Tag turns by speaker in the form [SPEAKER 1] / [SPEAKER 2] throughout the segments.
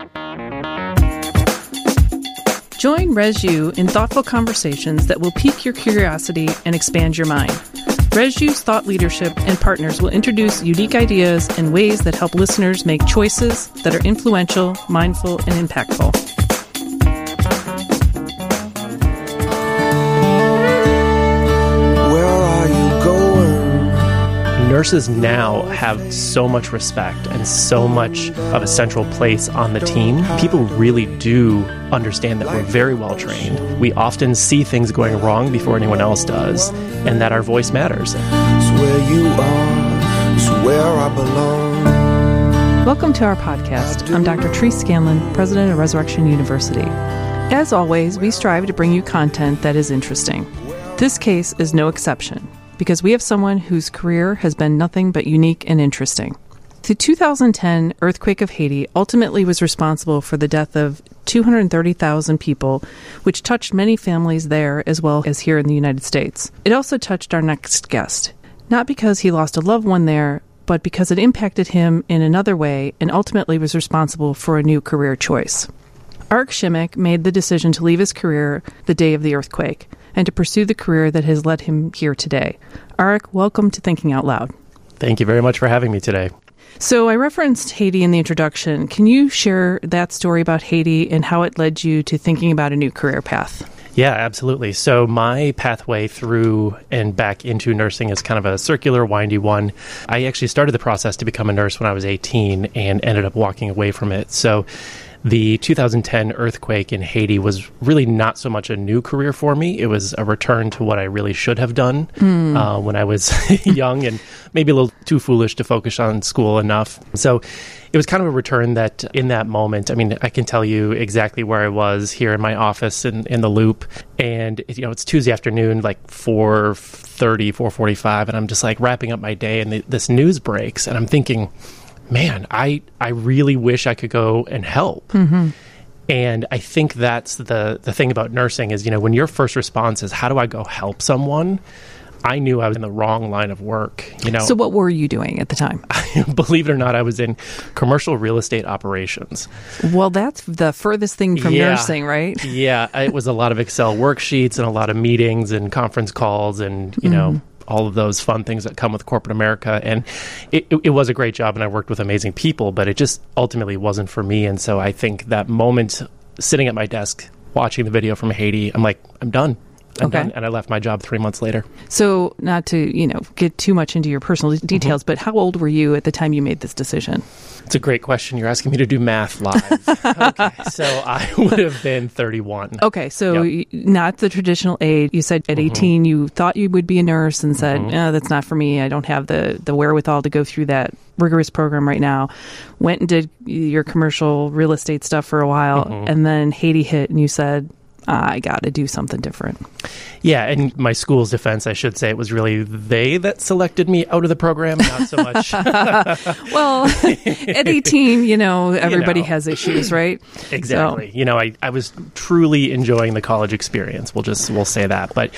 [SPEAKER 1] Join ResU in thoughtful conversations that will pique your curiosity and expand your mind. ResU's thought leadership and partners will introduce unique ideas and ways that help listeners make choices that are influential, mindful, and impactful.
[SPEAKER 2] Nurses now have so much respect and so much of a central place on the team. People really do understand that we're very well trained. We often see things going wrong before anyone else does, and that our voice matters.
[SPEAKER 3] It's where you are, it's where I belong.
[SPEAKER 1] Welcome to our podcast. I'm Dr. Therese Scanlon, president of Resurrection University. As always, we strive to bring you content that is interesting. This case is no exception, because we have someone whose career has been nothing but unique and interesting. The 2010 earthquake of Haiti ultimately was responsible for the death of 230,000 people, which touched many families there as well as here in the United States. It also touched our next guest, not because he lost a loved one there, but because it impacted him in another way and ultimately was responsible for a new career choice. Arik Shimmick made the decision to leave his career the day of the earthquake and to pursue the career that has led him here today. Arik, welcome to Thinking Out Loud.
[SPEAKER 2] Thank you very much for having me today.
[SPEAKER 1] So I referenced Haiti in the introduction. Can you share that story about Haiti and how it led you to thinking about a new career path?
[SPEAKER 2] Yeah, absolutely. So my pathway through and back into nursing is kind of a circular, windy one. I actually started the process to become a nurse when I was 18 and ended up walking away from it. So the 2010 earthquake in Haiti was really not so much a new career for me. It was a return to what I really should have done when I was young and maybe a little too foolish to focus on school enough. So it was kind of a return that in that moment, I mean, I can tell you exactly where I was here in my office in the Loop. And, it's Tuesday afternoon, like 4:30, 4:45, and I'm just like wrapping up my day and this news breaks and I'm thinking, man, I really wish I could go and help. Mm-hmm. And I think that's the thing about nursing is, when your first response is, how do I go help someone? I knew I was in the wrong line of work.
[SPEAKER 1] So what were you doing at the time?
[SPEAKER 2] Believe it or not, I was in commercial real estate operations.
[SPEAKER 1] Well, that's the furthest thing from nursing, right?
[SPEAKER 2] Yeah, it was a lot of Excel worksheets and a lot of meetings and conference calls and, all of those fun things that come with corporate America. And it was a great job and I worked with amazing people, but it just ultimately wasn't for me. And so I think that moment sitting at my desk, watching the video from Haiti, I'm like, I'm done. I'm done. And I left my job 3 months later. So
[SPEAKER 1] not to, get too much into your personal details, but how old were you at the time you made this decision?
[SPEAKER 2] It's a great question. You're asking me to do math live. Okay, so I would have been 31.
[SPEAKER 1] Okay, so not the traditional age. You said at 18 you thought you would be a nurse and said, no, that's not for me. I don't have the wherewithal to go through that rigorous program right now. Went and did your commercial real estate stuff for a while, and then Haiti hit and you said, I got to do something different.
[SPEAKER 2] Yeah, and my school's defense, I should say, it was really they that selected me out of the program, not so much.
[SPEAKER 1] Well, at 18, everybody has issues, right?
[SPEAKER 2] Exactly. So. I was truly enjoying the college experience. We'll say that. But,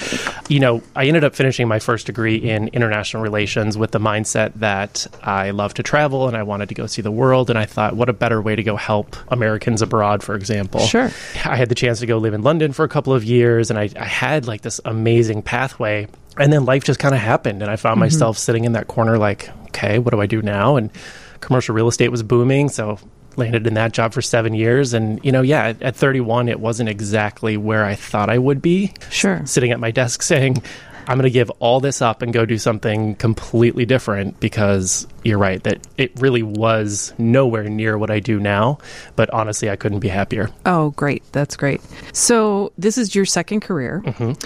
[SPEAKER 2] I ended up finishing my first degree in international relations with the mindset that I love to travel and I wanted to go see the world. And I thought, what a better way to go help Americans abroad, for example.
[SPEAKER 1] Sure.
[SPEAKER 2] I had the chance to go live in London for a couple of years, and I had like this amazing pathway, and then life just kind of happened, and I found myself sitting in that corner like, okay, what do I do now? And commercial real estate was booming, so landed in that job for 7 years, and at 31, it wasn't exactly where I thought I would be.
[SPEAKER 1] Sure.
[SPEAKER 2] Sitting at my desk saying, I'm going to give all this up and go do something completely different, because you're right that it really was nowhere near what I do now. But honestly, I couldn't be happier.
[SPEAKER 1] Oh, great. That's great. So this is your second career.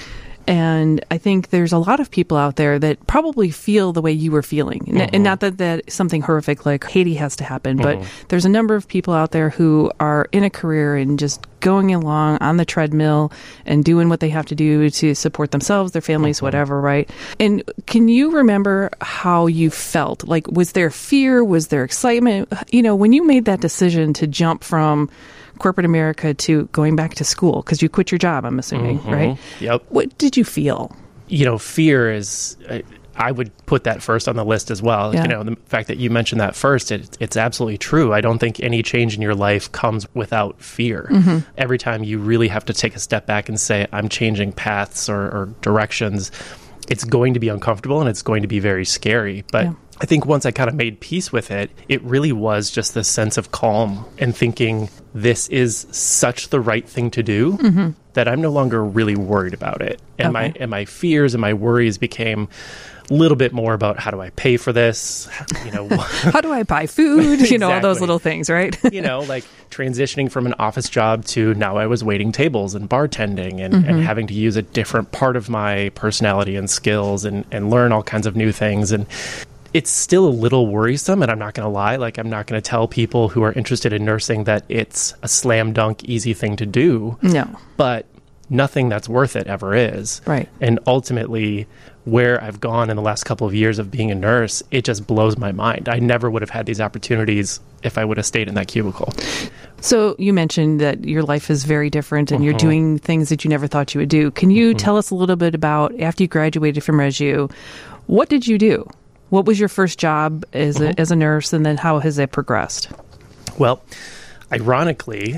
[SPEAKER 1] And I think there's a lot of people out there that probably feel the way you were feeling. And not that something horrific like Haiti has to happen, but there's a number of people out there who are in a career and just going along on the treadmill and doing what they have to do to support themselves, their families, whatever, right? And can you remember how you felt? Like, was there fear? Was there excitement? When you made that decision to jump from corporate America to going back to school, because you quit your job, I'm assuming, right?
[SPEAKER 2] Yep.
[SPEAKER 1] What did you feel?
[SPEAKER 2] Fear is, I would put that first on the list as well.
[SPEAKER 1] Yeah.
[SPEAKER 2] You know, the fact that you mentioned that first, it's absolutely true. I don't think any change in your life comes without fear. Every time you really have to take a step back and say, I'm changing paths or directions, it's going to be uncomfortable and it's going to be very scary. But I think once I kind of made peace with it, it really was just this sense of calm and thinking this is such the right thing to do that I'm no longer really worried about it. And my fears and my worries became a little bit more about how do I pay for this? You know,
[SPEAKER 1] how do I buy food? You know, all those
[SPEAKER 2] Exactly.
[SPEAKER 1] little things, right?
[SPEAKER 2] You know, like transitioning from an office job to now I was waiting tables and bartending and having to use a different part of my personality and skills and learn all kinds of new things. And it's still a little worrisome, and I'm not going to lie. Like, I'm not going to tell people who are interested in nursing that it's a slam dunk easy thing to do.
[SPEAKER 1] No.
[SPEAKER 2] But nothing that's worth it ever is.
[SPEAKER 1] Right.
[SPEAKER 2] And ultimately, where I've gone in the last couple of years of being a nurse, it just blows my mind. I never would have had these opportunities if I would have stayed in that cubicle.
[SPEAKER 1] So you mentioned that your life is very different and you're doing things that you never thought you would do. Can you tell us a little bit about, after you graduated from ResU, what did you do? What was your first job as a nurse, and then how has it progressed?
[SPEAKER 2] Well, ironically,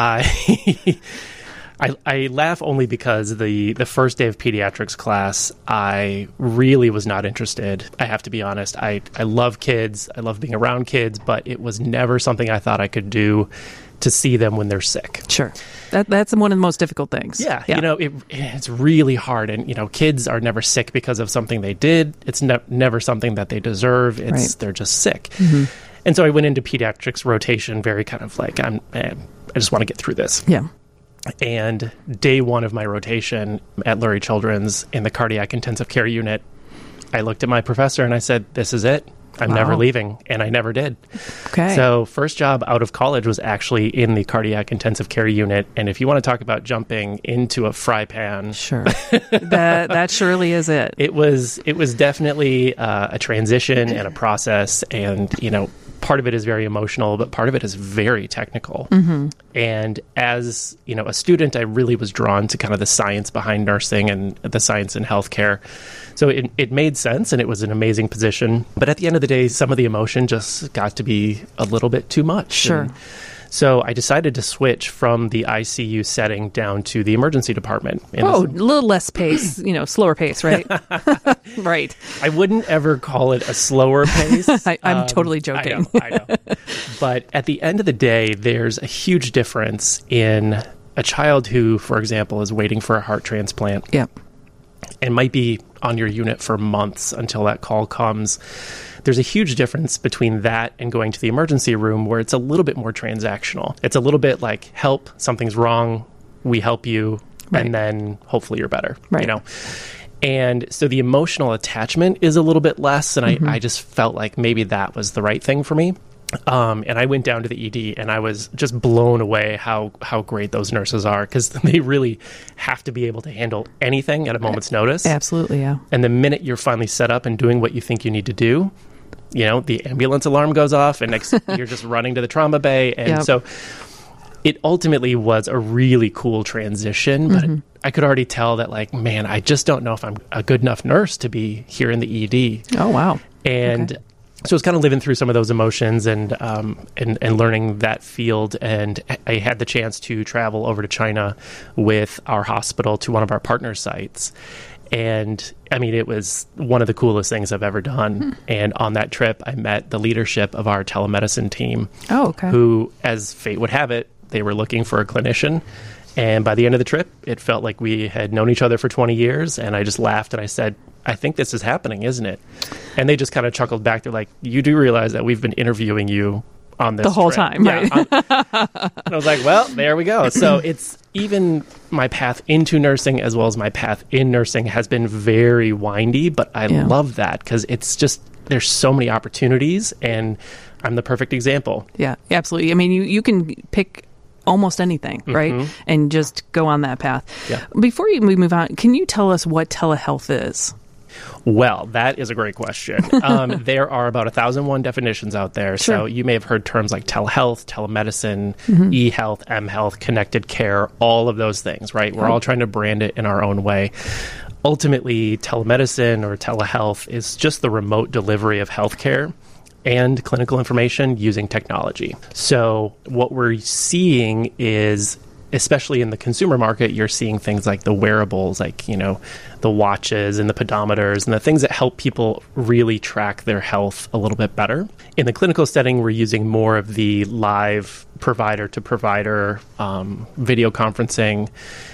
[SPEAKER 2] I laugh only because the first day of pediatrics class, I really was not interested. I have to be honest. I love kids. I love being around kids, but it was never something I thought I could do to see them when they're sick.
[SPEAKER 1] Sure. That's one of the most difficult things.
[SPEAKER 2] Yeah. You know, it's really hard. And, you know, kids are never sick because of something they did. It's never something that they deserve. They're just sick. And so I went into pediatrics rotation very kind of like, I just want to get through this.
[SPEAKER 1] Yeah.
[SPEAKER 2] And day one of my rotation at Lurie Children's in the cardiac intensive care unit, I looked at my professor and I said, this is it. I'm never leaving. And I never did.
[SPEAKER 1] Okay.
[SPEAKER 2] So first job out of college was actually in the cardiac intensive care unit. And if you want to talk about jumping into a fry pan.
[SPEAKER 1] Sure. that surely is it.
[SPEAKER 2] It was definitely a transition and a process. And, you know, part of it is very emotional, but part of it is very technical. And as, you know, a student, I really was drawn to kind of the science behind nursing and the science in healthcare. So it made sense, and it was an amazing position. But at the end of the day, some of the emotion just got to be a little bit too much.
[SPEAKER 1] Sure.
[SPEAKER 2] And so I decided to switch from the ICU setting down to the emergency department.
[SPEAKER 1] A little less pace, you know, slower pace, right? Right.
[SPEAKER 2] I wouldn't ever call it a slower pace.
[SPEAKER 1] I'm totally joking.
[SPEAKER 2] I know. But at the end of the day, there's a huge difference in a child who, for example, is waiting for a heart transplant.
[SPEAKER 1] Yep.
[SPEAKER 2] And might be on your unit for months until that call comes. There's a huge difference between that and going to the emergency room, where it's a little bit more transactional. It's a little bit like, help, something's wrong, we help you, and then hopefully you're better.
[SPEAKER 1] Right.
[SPEAKER 2] You know? And so the emotional attachment is a little bit less, and I just felt like maybe that was the right thing for me. And I went down to the ED, and I was just blown away how great those nurses are, because they really have to be able to handle anything at a moment's notice.
[SPEAKER 1] Absolutely, yeah.
[SPEAKER 2] And the minute you're finally set up and doing what you think you need to do, you know, the ambulance alarm goes off, and next you're just running to the trauma bay. And so it ultimately was a really cool transition, but I could already tell that, like, man, I just don't know if I'm a good enough nurse to be here in the ED.
[SPEAKER 1] Oh, wow.
[SPEAKER 2] And so I was kind of living through some of those emotions and learning that field. And I had the chance to travel over to China with our hospital to one of our partner sites. And I mean, it was one of the coolest things I've ever done. And on that trip, I met the leadership of our telemedicine team.
[SPEAKER 1] Oh, okay.
[SPEAKER 2] Who, as fate would have it, they were looking for a clinician. And by the end of the trip, it felt like we had known each other for 20 years. And I just laughed and I said, I think this is happening, isn't it? And they just kind of chuckled back. They're like, you do realize that we've been interviewing you on this
[SPEAKER 1] the whole
[SPEAKER 2] trip.
[SPEAKER 1] time, right?
[SPEAKER 2] And I was like, well, there we go. So it's even my path into nursing as well as my path in nursing has been very windy, but I love that because it's just, there's so many opportunities, and I'm the perfect example.
[SPEAKER 1] Yeah, absolutely. I mean, you can pick almost anything, right? And just go on that path.
[SPEAKER 2] Yeah.
[SPEAKER 1] Before we move on, can you tell us what telehealth is?
[SPEAKER 2] Well, that is a great question. There are about 1,001 definitions out there.
[SPEAKER 1] Sure.
[SPEAKER 2] So you may have heard terms like telehealth, telemedicine, e-health, m-health, connected care, all of those things, right? We're all trying to brand it in our own way. ultimately, telemedicine or telehealth is just the remote delivery of healthcare and clinical information using technology. So what we're seeing is, especially in the consumer market, you're seeing things like the wearables, like, the watches and the pedometers and the things that help people really track their health a little bit better. In the clinical setting, we're using more of the live provider to provider video conferencing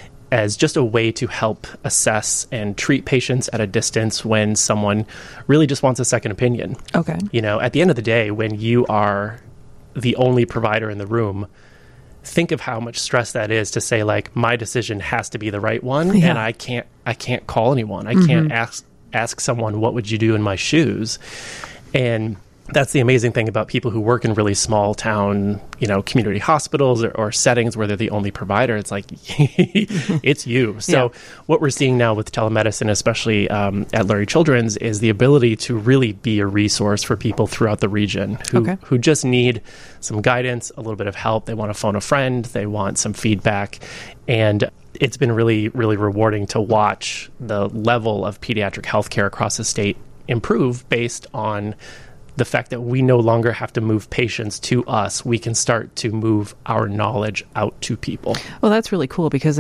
[SPEAKER 2] as just a way to help assess and treat patients at a distance when someone really just wants a second opinion.
[SPEAKER 1] Okay.
[SPEAKER 2] At the end of the day, when you are the only provider in the room, think of how much stress that is to say, like, my decision has to be the right one, and I can't call anyone. I can't ask someone, what would you do in my shoes? And that's the amazing thing about people who work in really small town, community hospitals or settings where they're the only provider. It's like, it's you. So what we're seeing now with telemedicine, especially at Lurie Children's, is the ability to really be a resource for people throughout the region who just need some guidance, a little bit of help. They want to phone a friend. They want some feedback. And it's been really, really rewarding to watch the level of pediatric healthcare across the state improve based on the fact that we no longer have to move patients to us. We can start to move our knowledge out to people.
[SPEAKER 1] Well, that's really cool because,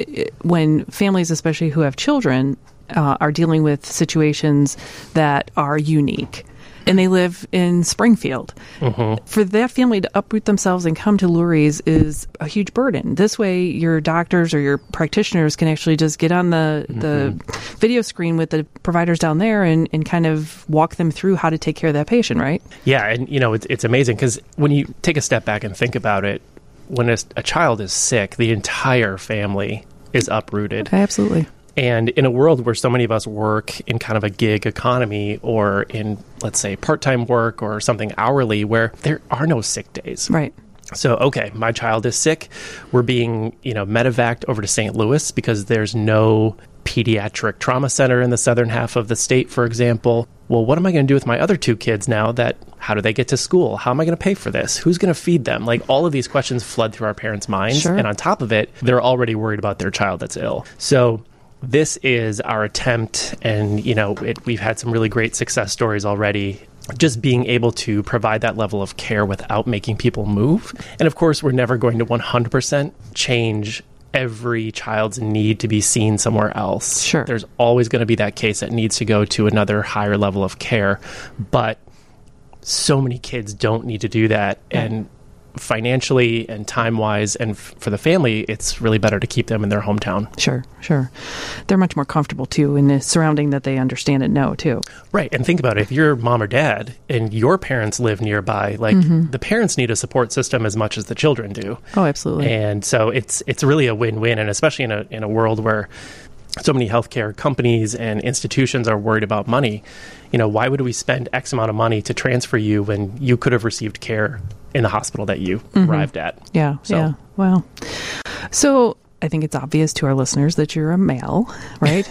[SPEAKER 1] when families, especially who have children, are dealing with situations that are unique, and they live in Springfield, for that family to uproot themselves and come to Lurie's is a huge burden. This way, your doctors or your practitioners can actually just get on the video screen with the providers down there and kind of walk them through how to take care of that patient, right?
[SPEAKER 2] Yeah, and it's amazing because when you take a step back and think about it, when a child is sick, the entire family is uprooted.
[SPEAKER 1] Absolutely.
[SPEAKER 2] And in a world where so many of us work in kind of a gig economy or in, let's say, part-time work or something hourly where there are no sick days.
[SPEAKER 1] Right.
[SPEAKER 2] So, okay, my child is sick. We're being, medevaced over to St. Louis because there's no pediatric trauma center in the southern half of the state, for example. Well, what am I going to do with my other two kids now? How do they get to school? How am I going to pay for this? Who's going to feed them? Like, all of these questions flood through our parents' minds.
[SPEAKER 1] Sure.
[SPEAKER 2] And on top of it, they're already worried about their child that's ill. So this is our attempt, and we've had some really great success stories already, just being able to provide that level of care without making people move. And of course, we're never going to 100% change every child's need to be seen somewhere else.
[SPEAKER 1] Sure.
[SPEAKER 2] There's always going to be that case that needs to go to another higher level of care, but so many kids don't need to do that. And financially and time-wise and for the family, it's really better to keep them in their hometown. Sure.
[SPEAKER 1] They're much more comfortable, too, in the surrounding that they understand and know, too.
[SPEAKER 2] Right. And think about it. If you're mom or dad and your parents live nearby, the parents need a support system as much as the children do.
[SPEAKER 1] Oh, absolutely.
[SPEAKER 2] And so it's really a win-win, and especially in a world where so many healthcare companies and institutions are worried about money. Why would we spend X amount of money to transfer you when you could have received care in the hospital that you arrived at?
[SPEAKER 1] Yeah. Wow. So I think it's obvious to our listeners that you're a male, right?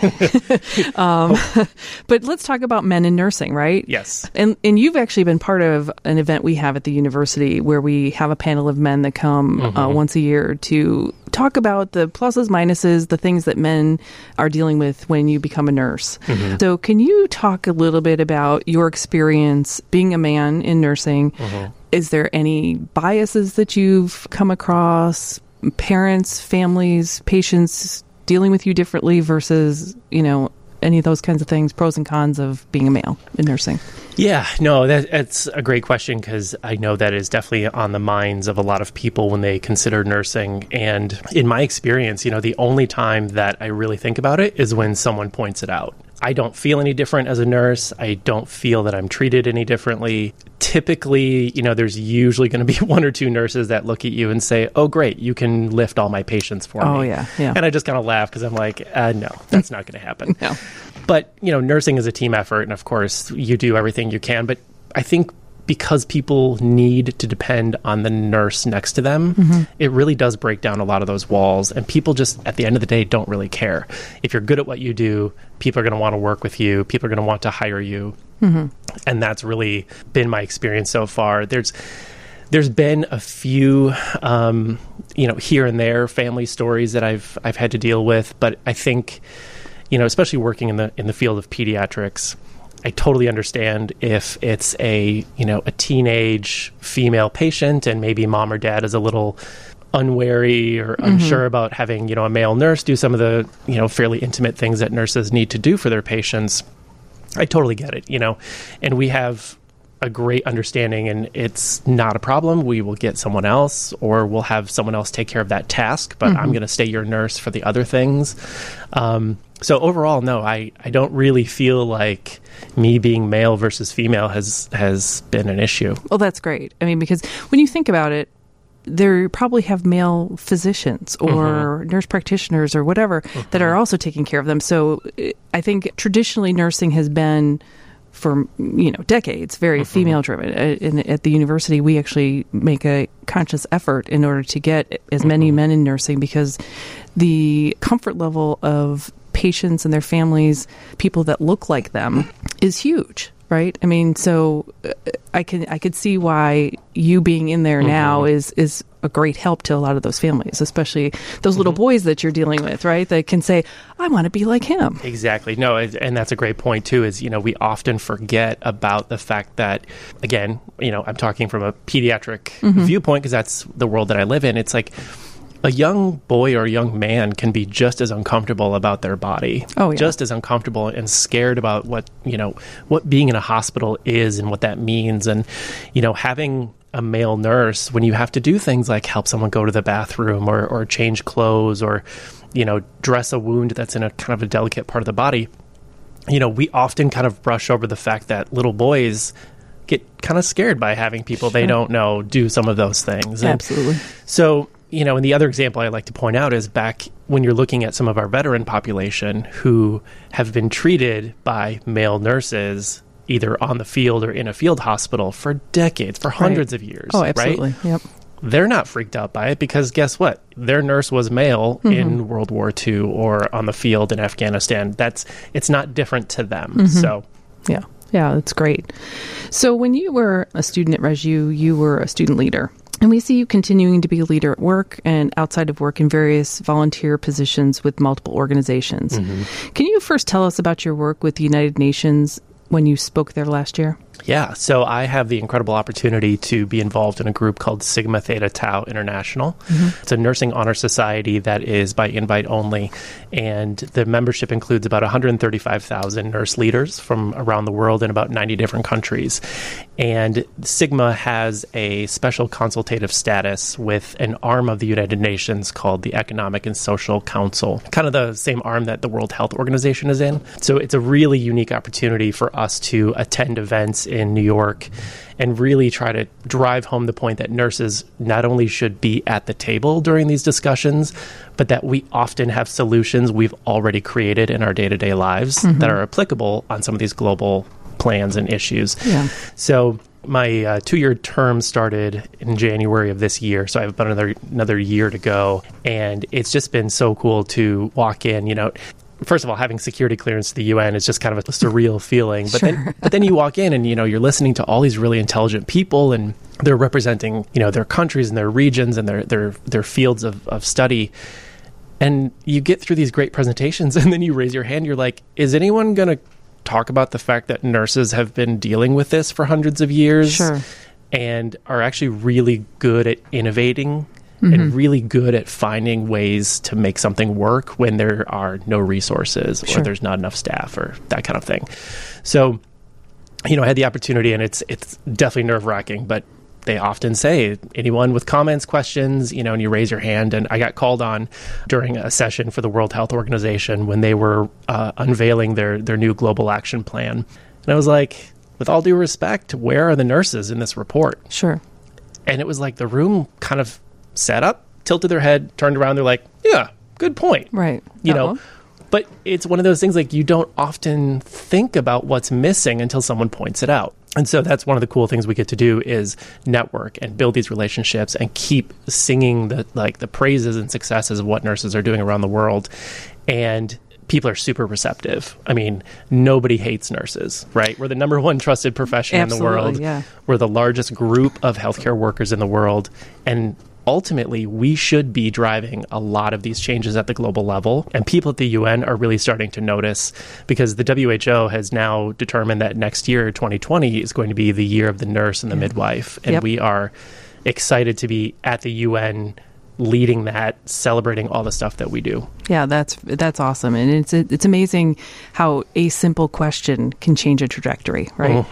[SPEAKER 1] But let's talk about men in nursing, right?
[SPEAKER 2] Yes.
[SPEAKER 1] And you've actually been part of an event we have at the university where we have a panel of men that come once a year to talk about the pluses, minuses, the things that men are dealing with when you become a nurse. So can you talk a little bit about your experience being a man in nursing? Is there any biases that you've come across? Parents, families, patients dealing with you differently versus, any of those kinds of things, pros and cons of being a male in nursing?
[SPEAKER 2] Yeah, no, that's a great question because I know that is definitely on the minds of a lot of people when they consider nursing. And in my experience, the only time that I really think about it is when someone points it out. I don't feel any different as a nurse. I don't feel that I'm treated any differently. Typically, there's usually going to be one or two nurses that look at you and say, oh, great, you can lift all my patients for me.
[SPEAKER 1] Oh, yeah.
[SPEAKER 2] And I just kind of laugh because I'm like, no, that's not going to happen.
[SPEAKER 1] No.
[SPEAKER 2] But, nursing is a team effort. And of course, you do everything you can. But I think because people need to depend on the nurse next to them, it really does break down a lot of those walls. And people just, at the end of the day, don't really care. If you're good at what you do, people are going to want to work with you. People are going to want to hire you. And that's really been my experience so far. There's been a few, here and there family stories that I've had to deal with. But I think, especially working in the field of pediatrics, I totally understand if it's a teenage female patient and maybe mom or dad is a little unwary or unsure about having, a male nurse do some of the, fairly intimate things that nurses need to do for their patients. I totally get it, and we have a great understanding, and it's not a problem. We will get someone else, or we'll have someone else take care of that task, but I'm going to stay your nurse for the other things. So overall, no, I don't really feel like me being male versus female has been an issue.
[SPEAKER 1] Well, that's great. I mean, because when you think about it, there probably have male physicians or nurse practitioners or whatever that are also taking care of them. So I think traditionally nursing has been, for decades, very female driven. At the university, we actually make a conscious effort in order to get as many men in nursing, because the comfort level of patients and their families, people that look like them, is huge. Right? I mean, so I could see why you being in there now is a great help to a lot of those families, especially those little boys that you're dealing with, right? That can say, I want to be like him.
[SPEAKER 2] Exactly. No, and that's a great point too, is, we often forget about the fact that, again, I'm talking from a pediatric viewpoint, because that's the world that I live in. It's like, a young boy or a young man can be just as uncomfortable about their body, just as uncomfortable and scared about what being in a hospital is and what that means. And, having a male nurse, when you have to do things like help someone go to the bathroom or change clothes or, dress a wound that's in a kind of a delicate part of the body, we often kind of brush over the fact that little boys get kind of scared by having people they don't know do some of those things.
[SPEAKER 1] Absolutely.
[SPEAKER 2] So, and the other example I like to point out is back when you're looking at some of our veteran population who have been treated by male nurses either on the field or in a field hospital for decades, for hundreds of years.
[SPEAKER 1] Oh, absolutely.
[SPEAKER 2] Right?
[SPEAKER 1] Yep.
[SPEAKER 2] They're not freaked out by it because guess what? Their nurse was male in World War II or on the field in Afghanistan. It's not different to them. So,
[SPEAKER 1] yeah, that's great. So when you were a student at ResU, you were a student leader. And we see you continuing to be a leader at work and outside of work in various volunteer positions with multiple organizations. Can you first tell us about your work with the United Nations when you spoke there last year?
[SPEAKER 2] Yeah, so I have the incredible opportunity to be involved in a group called Sigma Theta Tau International. It's a nursing honor society that is by invite only, and the membership includes about 135,000 nurse leaders from around the world in about 90 different countries. And Sigma has a special consultative status with an arm of the United Nations called the Economic and Social Council, kind of the same arm that the World Health Organization is in. So it's a really unique opportunity for us to attend events in New York and really try to drive home the point that nurses not only should be at the table during these discussions, but that we often have solutions we've already created in our day-to-day lives that are applicable on some of these global plans and issues. Yeah. So my 2-year term started in January of this year, so I have about another year to go, and it's just been so cool to walk in, First of all, having security clearance to the UN is just kind of a surreal feeling. But then you walk in and, you're listening to all these really intelligent people, and they're representing, their countries and their regions and their fields of study. And you get through these great presentations, and then you raise your hand. You're like, is anyone going to talk about the fact that nurses have been dealing with this for hundreds of years and are actually really good at innovating and really good at finding ways to make something work when there are no resources or there's not enough staff or that kind of thing. So, I had the opportunity, and it's definitely nerve-wracking, but they often say, anyone with comments, questions, and you raise your hand. And I got called on during a session for the World Health Organization when they were unveiling their new global action plan. And I was like, with all due respect, where are the nurses in this report?
[SPEAKER 1] Sure.
[SPEAKER 2] And it was like the room kind of sat up, tilted their head, turned around. They're like, yeah, good point.
[SPEAKER 1] Right.
[SPEAKER 2] But it's one of those things like you don't often think about what's missing until someone points it out. And so that's one of the cool things we get to do is network and build these relationships and keep singing the praises and successes of what nurses are doing around the world. And people are super receptive. I mean, nobody hates nurses, right? We're the number one trusted profession in the world. Yeah. We're the largest group of healthcare workers in the world. And ultimately, we should be driving a lot of these changes at the global level. And people at the UN are really starting to notice, because the WHO has now determined that next year, 2020, is going to be the year of the nurse and the midwife. And we are excited to be at the UN leading that, celebrating all the stuff that we do.
[SPEAKER 1] Yeah, that's awesome. And it's amazing how a simple question can change a trajectory, right?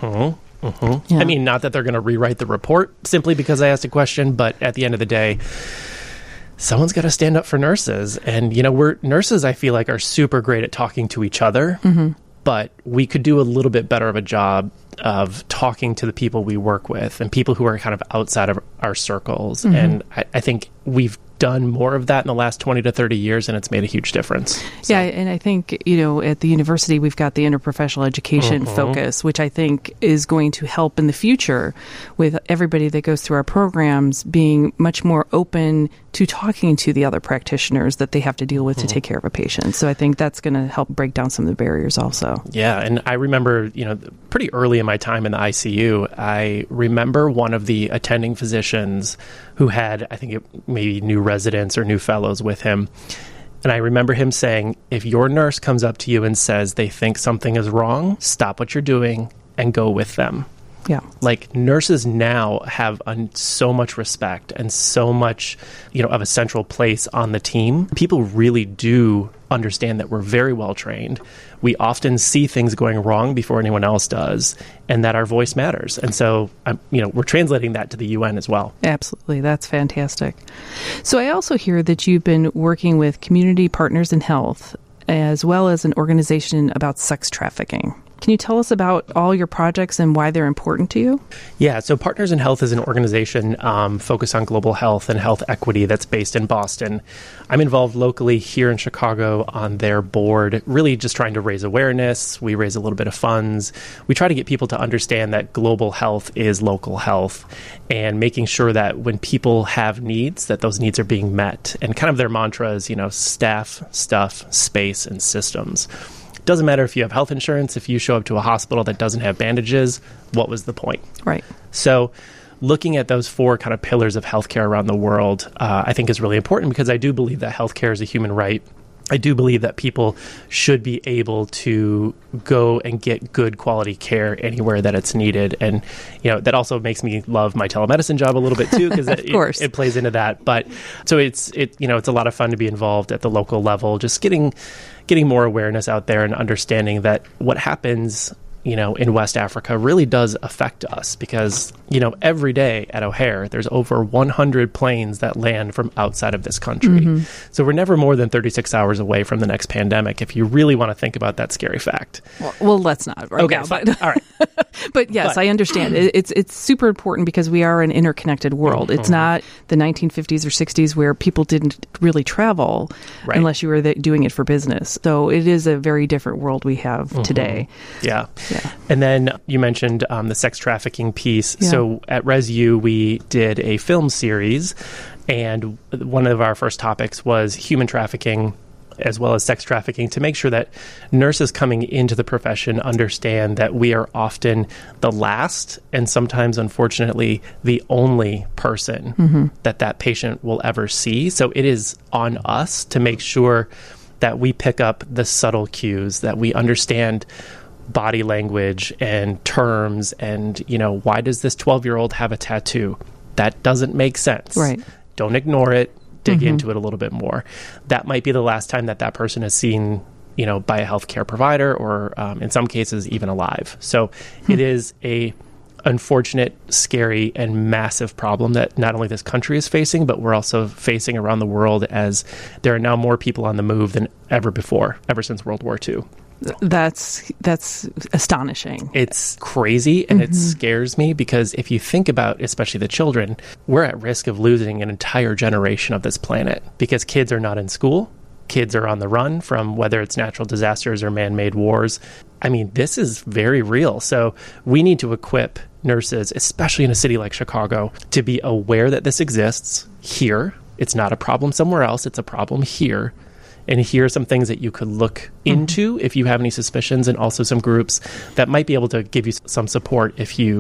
[SPEAKER 2] Yeah. I mean, not that they're going to rewrite the report simply because I asked a question, but at the end of the day, someone's got to stand up for nurses. And, nurses, I feel like, are super great at talking to each other, but we could do a little bit better of a job of talking to the people we work with and people who are kind of outside of our circles. And I think we've done more of that in the last 20 to 30 years, and it's made a huge difference. So.
[SPEAKER 1] Yeah, and I think, at the university, we've got the interprofessional education focus, which I think is going to help in the future with everybody that goes through our programs being much more open to talking to the other practitioners that they have to deal with to take care of a patient. So I think that's going to help break down some of the barriers also. Yeah,
[SPEAKER 2] and I remember, pretty early in my time in the ICU, I remember one of the attending physicians who had, I think maybe new residents or new fellows with him. And I remember him saying, if your nurse comes up to you and says they think something is wrong, stop what you're doing and go with them.
[SPEAKER 1] Yeah.
[SPEAKER 2] Like, nurses now have so much respect and so much, of a central place on the team. People really do understand that we're very well trained. We often see things going wrong before anyone else does, and that our voice matters. And so, we're translating that to the UN as well.
[SPEAKER 1] Absolutely. That's fantastic. So I also hear that you've been working with Community Partners in Health, as well as an organization about sex trafficking. Can you tell us about all your projects and why they're important to you?
[SPEAKER 2] Yeah, so Partners in Health is an organization focused on global health and health equity that's based in Boston. I'm involved locally here in Chicago on their board, really just trying to raise awareness. We raise a little bit of funds. We try to get people to understand that global health is local health, and making sure that when people have needs, that those needs are being met. And kind of their mantra is, staff, stuff, space, and systems. Doesn't matter if you have health insurance, if you show up to a hospital that doesn't have bandages, what was the point?
[SPEAKER 1] Right.
[SPEAKER 2] So looking at those four kind of pillars of healthcare around the world, I think is really important, because I do believe that healthcare is a human right. I do believe that people should be able to go and get good quality care anywhere that it's needed. And, that also makes me love my telemedicine job a little bit too, because it plays into that. But so it's a lot of fun to be involved at the local level, just getting more awareness out there and understanding that what happens, in West Africa really does affect us, because, every day at O'Hare, there's over 100 planes that land from outside of this country. So we're never more than 36 hours away from the next pandemic, if you really want to think about that scary fact.
[SPEAKER 1] Well, let's not right now.
[SPEAKER 2] Fine. All right.
[SPEAKER 1] But yes, I understand. It's super important, because we are an interconnected world. It's not the 1950s or 60s where people didn't really travel unless you were doing it for business. So it is a very different world we have today.
[SPEAKER 2] Yeah. And then you mentioned the sex trafficking piece. Yeah. So at ResU, we did a film series, and one of our first topics was human trafficking as well as sex trafficking, to make sure that nurses coming into the profession understand that we are often the last and sometimes, unfortunately, the only person that patient will ever see. So it is on us to make sure that we pick up the subtle cues, that we understand body language and terms, and, why does this 12-year-old have a tattoo? That doesn't make sense.
[SPEAKER 1] Right.
[SPEAKER 2] Don't ignore it. Dig into it a little bit more. That might be the last time that person is seen, by a healthcare provider, or in some cases even alive. So it is a unfortunate, scary, and massive problem that not only this country is facing, but we're also facing around the world, as there are now more people on the move than ever before, ever since World War II.
[SPEAKER 1] That's astonishing.
[SPEAKER 2] It's crazy, and it scares me, because if you think about, especially the children, we're at risk of losing an entire generation of this planet, because kids are not in school. Kids are on the run from whether it's natural disasters or man-made wars. I mean, this is very real. So we need to equip nurses, especially in a city like Chicago, to be aware that this exists here. It's not a problem somewhere else. It's a problem here. And here are some things that you could look into if you have any suspicions, and also some groups that might be able to give you some support if you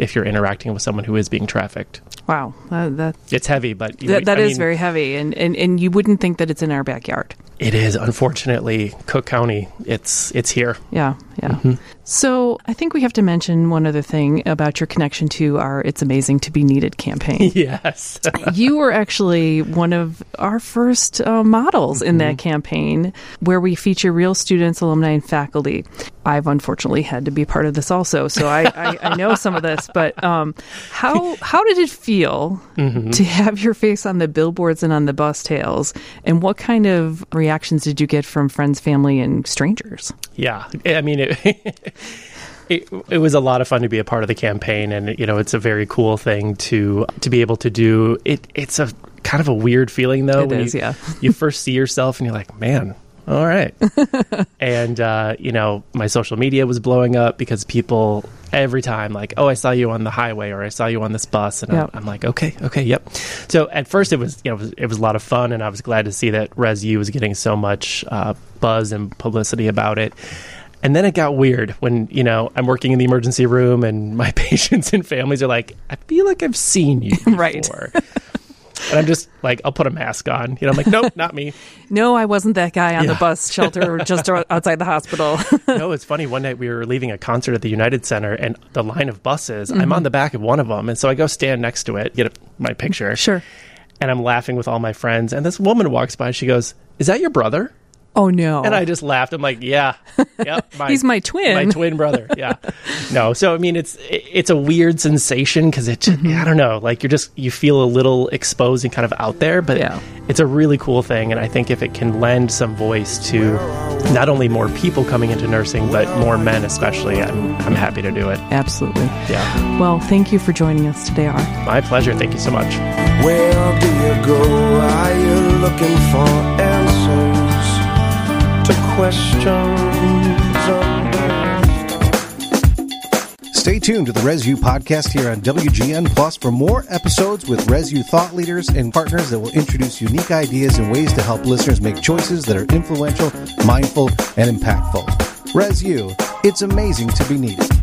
[SPEAKER 2] if you're interacting with someone who is being trafficked.
[SPEAKER 1] Wow.
[SPEAKER 2] It's heavy, but...
[SPEAKER 1] That is very heavy, and you wouldn't think that it's in our backyard.
[SPEAKER 2] It is, unfortunately. Cook County, it's here.
[SPEAKER 1] Yeah. Mm-hmm. So I think we have to mention one other thing about your connection to our It's Amazing to Be Needed campaign.
[SPEAKER 2] Yes.
[SPEAKER 1] You were actually one of our first models in that campaign, where we feature real students, alumni, and faculty. I've unfortunately had to be part of this also, so I know some of this. But how did it feel to have your face on the billboards and on the bus tails? And what kind of reactions did you get from friends, family, and strangers?
[SPEAKER 2] Yeah, I mean, it was a lot of fun to be a part of the campaign, and it's a very cool thing to be able to do. It's a kind of a weird feeling though. You first see yourself and you're like, man, all right. And my social media was blowing up because people every time like, oh, I saw you on the highway, or I saw you on this bus, and I'm like, okay, yep. So at first it was a lot of fun, and I was glad to see that ResU was getting so much buzz and publicity about it. And then it got weird when, I'm working in the emergency room and my patients and families are like, I feel like I've seen you before.
[SPEAKER 1] Right.
[SPEAKER 2] And I'm just like, I'll put a mask on. I'm like, nope, not me.
[SPEAKER 1] No, I wasn't that guy on the bus shelter just outside the hospital.
[SPEAKER 2] No, it's funny. One night we were leaving a concert at the United Center, and the line of buses, I'm on the back of one of them. And so I go stand next to it, get my picture.
[SPEAKER 1] Sure.
[SPEAKER 2] And I'm laughing with all my friends. And this woman walks by and she goes, is that your brother?
[SPEAKER 1] Oh, no.
[SPEAKER 2] And I just laughed. I'm like, yeah.
[SPEAKER 1] He's my twin.
[SPEAKER 2] My twin brother, yeah. No, so, I mean, it's a weird sensation because it just, I don't know, like you feel a little exposed and kind of out there, but it's a really cool thing. And I think if it can lend some voice to not only more people coming into nursing, but more men especially, I'm happy to do it.
[SPEAKER 1] Absolutely.
[SPEAKER 2] Yeah.
[SPEAKER 1] Well, thank you for joining us today, Art. My
[SPEAKER 2] pleasure. Thank you so much.
[SPEAKER 3] Where do you go? Are you looking for answers to questions?
[SPEAKER 4] Stay tuned to the ResU podcast here on WGN Plus for more episodes with ResU thought leaders and partners that will introduce unique ideas and ways to help listeners make choices that are influential, mindful, and impactful. ResU, it's amazing to be needed.